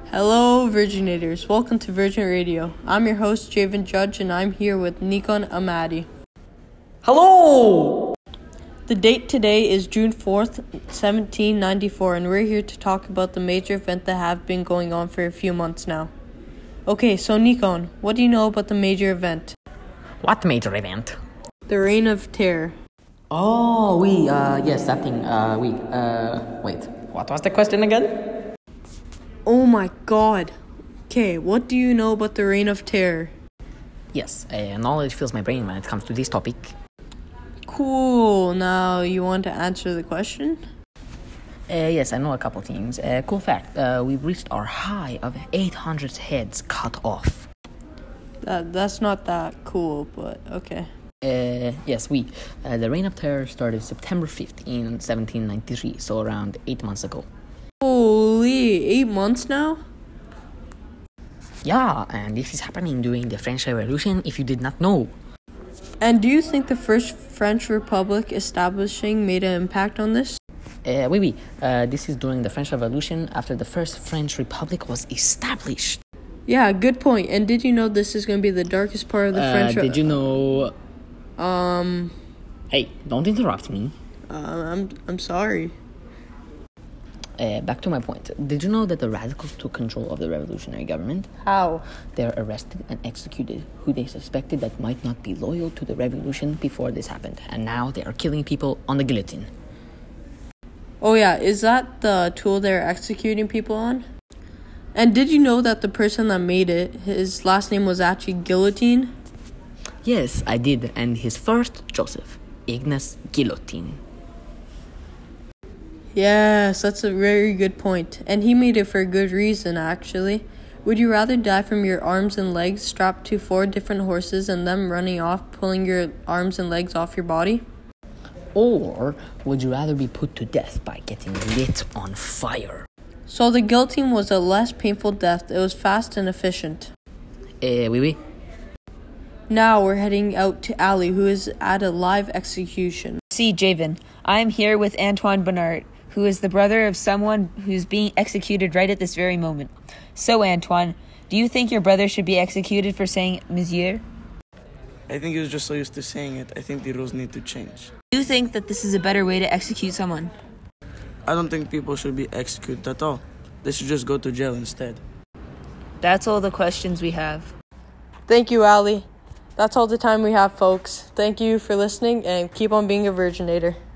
Hello, Virginators. Welcome to Virgin Radio. I'm your host, Javen Judge, and I'm here with Nikon Amadi. Hello! The date today is June 4th, 1794, and we're here to talk about the major event that have been going on for a few months now. Okay, so Nikon, what do you know about the major event? What major event? The Reign of Terror. Oh, yes, that thing, wait, what was the question again? Oh my god. Okay, what do you know about the Reign of Terror? Yes, knowledge fills my brain when it comes to this topic. Cool. Now, you want to answer the question? Yes, I know a couple things. Cool fact, we've reached our high of 800 heads cut off. That's not that cool, but okay. Yes, the Reign of Terror started September 5th in 1793, so around 8 months ago. Holy, 8 months now? Yeah, and this is happening during the French Revolution, if you did not know. And do you think the first French Republic establishing made an impact on this? This is during the French Revolution, after the first French Republic was established. Yeah, good point. And did you know this is going to be the darkest part of the French... Did you know... Hey, don't interrupt me. I'm sorry. Back to my point. Did you know that the radicals took control of the revolutionary government? How? They were arrested and executed who they suspected that might not be loyal to the revolution before this happened. And now they are killing people on the guillotine. Oh yeah, is that the tool they're executing people on? And did you know that the person that made it, his last name was actually Guillotine? Yes, I did. And his first, Joseph Ignace Guillotine. Yes, that's a very good point. And he made it for a good reason, actually. Would you rather die from your arms and legs strapped to 4 different horses and them running off, pulling your arms and legs off your body? Or would you rather be put to death by getting lit on fire? So the guillotine was a less painful death. It was fast and efficient. Oui. Now we're heading out to Ali, who is at a live execution. See, Javen, I am here with Antoine Bernard, who is the brother of someone who's being executed right at this very moment. So, Antoine, do you think your brother should be executed for saying Monsieur? I think he was just so used to saying it. I think the rules need to change. Do you think that this is a better way to execute someone? I don't think people should be executed at all. They should just go to jail instead. That's all the questions we have. Thank you, Ali. That's all the time we have, folks. Thank you for listening, and keep on being a Virginator.